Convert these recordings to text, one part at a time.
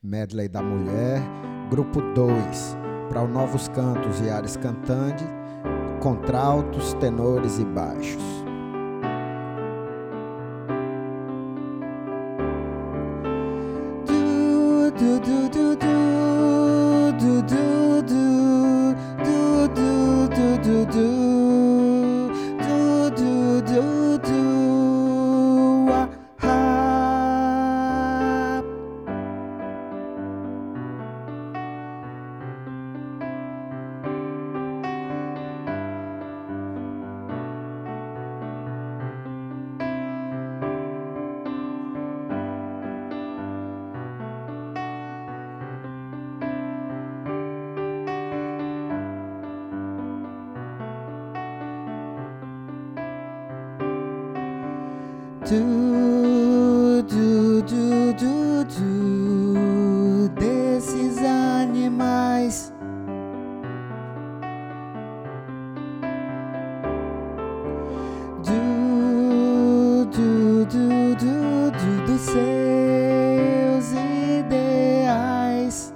medley da mulher, grupo 2, para os novos cantos e ares cantantes, contraltos, tenores e baixos. Desses animais dos seus ideais.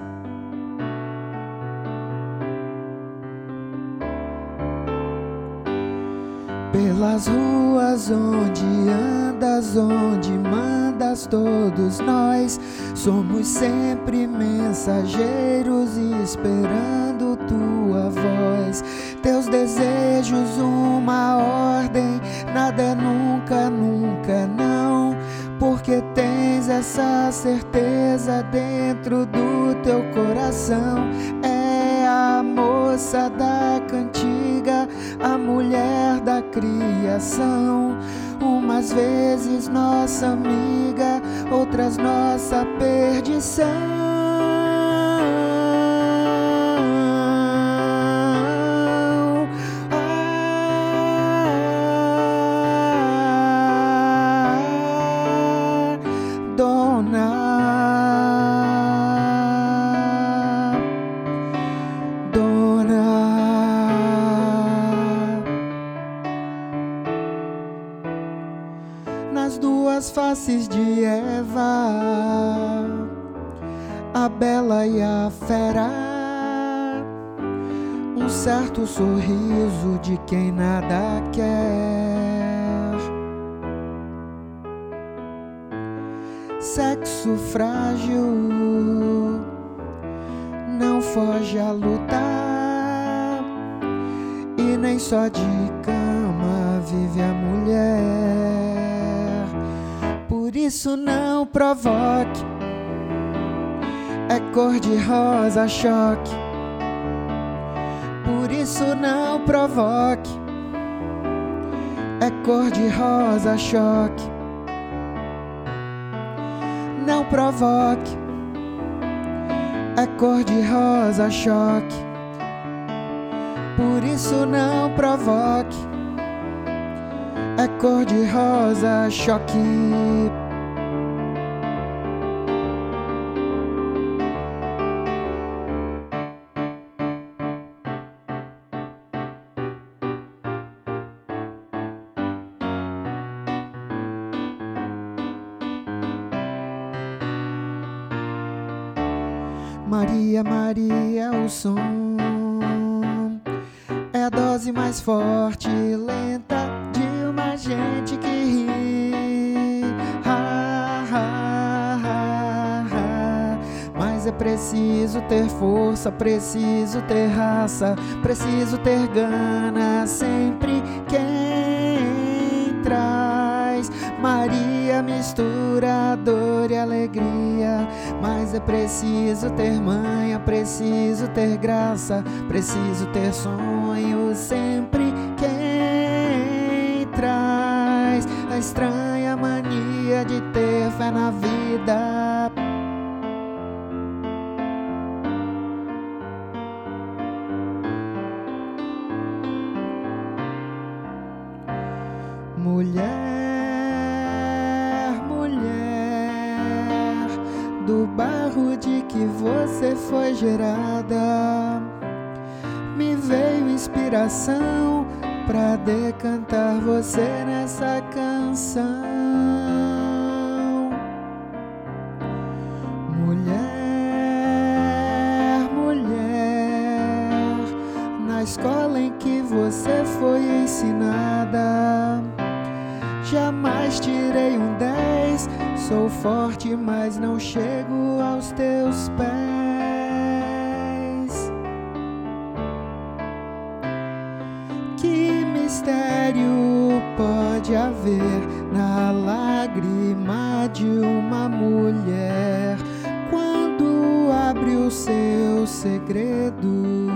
Pelas ruas onde andas, onde mandas, todos nós somos sempre mensageiros esperando tua voz. Teus desejos uma ordem, nada é nunca, nunca não, porque tens essa certeza dentro do teu coração. É a moça da cantiga, a mulher da criação, umas vezes nossa amiga, outras nossa perdição. Nas duas faces de Eva, a bela e a fera, um certo sorriso de quem nada quer. Sexo frágil não foge a lutar, e nem só de cama vive a mulher. Por isso não provoque, é cor de rosa choque. Por isso não provoque, é cor de rosa choque. Não provoque, é cor de rosa choque. Por isso não provoque, é cor de rosa choque. Maria, Maria, o som é a dose mais forte e lenta de uma gente que ri. Ha, ha, ha, ha. Mas é preciso ter força, preciso ter raça, preciso ter gana, sempre quem traz. Maria mistura dor e alegria, mas é preciso ter manha, preciso ter graça, preciso ter sonho, sempre quem traz a estranha mania de ter fé na vida. Mulher, mulher, do barro de que você foi gerada, me veio inspiração pra decantar você nessa canção. Mulher, Sou forte, mas não chego aos teus pés. Que mistério pode haver na lágrima de uma mulher quando abre o seu segredo?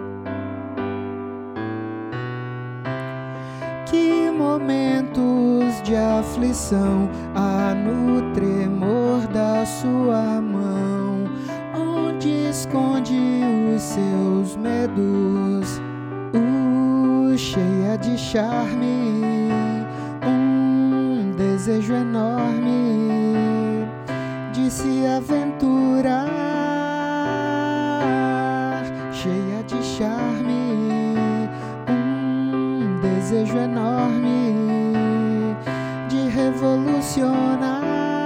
Que momentos de aflição há no tremor da sua mão, onde esconde os seus medos, cheia de charme, um desejo enorme de se aventurar, cheia de charme, desejo enorme de revolucionar.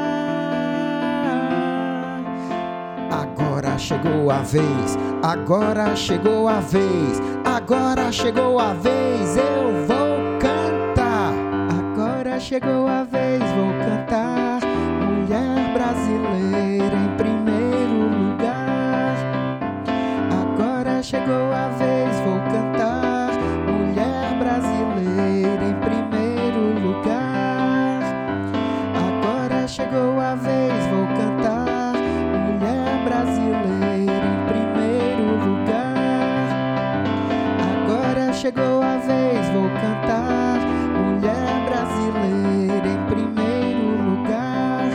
Agora chegou a vez, agora chegou a vez, agora chegou a vez, eu vou cantar. Agora chegou a vez, vou cantar. Mulher brasileira em primeiro lugar. Agora chegou a vez, vou cantar. Brasileira em primeiro lugar. Agora chegou a vez, vou cantar. Mulher brasileira em primeiro lugar. Agora chegou a vez, vou cantar. Mulher brasileira em primeiro lugar.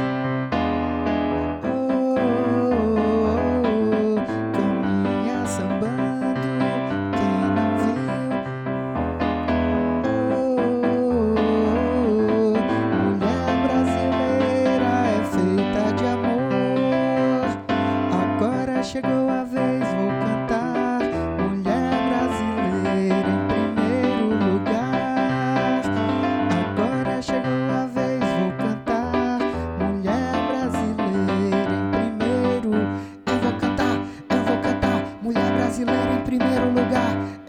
Oh, oh, oh, oh, caminha sambando, quem não viu. Chegou a vez, vou cantar. Mulher brasileira em primeiro lugar. Agora chegou a vez, vou cantar. Mulher brasileira em primeiro. Eu vou cantar. Mulher brasileira em primeiro lugar.